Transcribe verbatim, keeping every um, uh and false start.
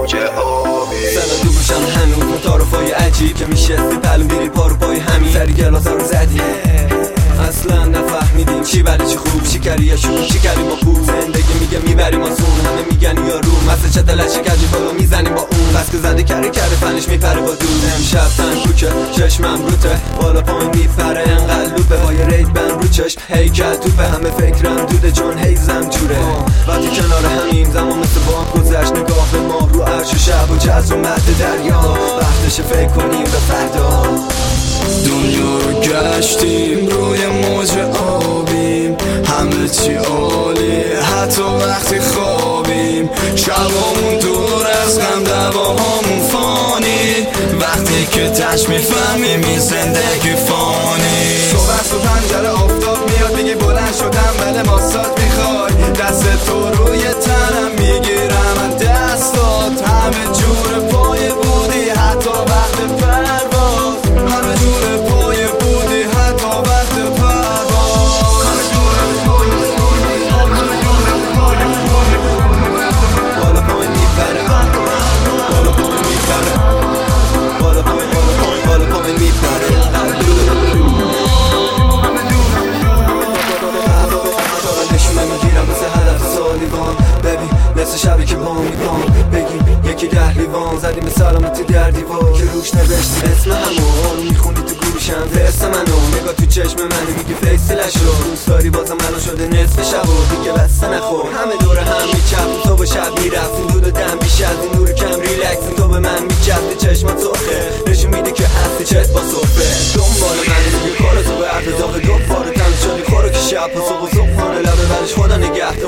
موج آبی. سلام دوشم هنوز متعارفای عجیب که میشستی پلو میری پارو پای همین سری گلاسا رو زدی اصلا نفهمیدیم چی بله چی خوب چی کری یا شروع چی کری با پول زندگی میگه میبریم آسون همه میگن یا رو مثل چه دلچه کجی بالا میزنیم با اون بس که زده کری کره فنش میپره با دود امشب تن کوچه چشمم روته بالا پایین میپره انقل لوپه های رید بن رو چشم هیکل توپه همه فکرم دوده چون هیزم جوره وقتی کنار همین زمان مثل بام گذشت نگاه به ماه رو عرش و شب و جز و مد دریا وقتش فکر کنیم به فردا دنیا رو گشتیم روی موج آبیم همه چی عالی حتی وقتی خوابیم شبامون دور از غم دواهامون فانی وقتی که تش میفهمیم این زندگی فانی صبح تو پنجره آفتاب میاد میگی بلند شدم بله ماسات میخوای دست تو روی تنم میگیرم من دستات همه جور پای بودی حتی وقت پرواز همه جور پای بودی حتی وقت پرواز همه جور پای بودی همه جور پای بودی بالا پایین میپره بالا پایین میپره بالا پایین بالا پایین بالا پایین میپره نشونه میگیرم مثل هدف سالیوان ببین مثل شبی که با میبان بگی یکی ده لیوان زدی به سلامتی در دیوار که روش نوشتی اسم همون میخونی تو گوشم اسم منو نگاه تو چشم منو میگی فیسلشو دوست داری بازم الان شده نصف شب و دیگه بسته نخور همه دور هم میچپیم تو با شب میرفتیم دود و دم بیش از این نور کم ریلکسیم تو به من میچپتی چشمات سرخه نشون میده که هستی چت با صفه دنبال من میگه کار تو به عرض داغ دوباره تن شدی خورو که شب و صبح و صبح خانه لبه برش خدا نگه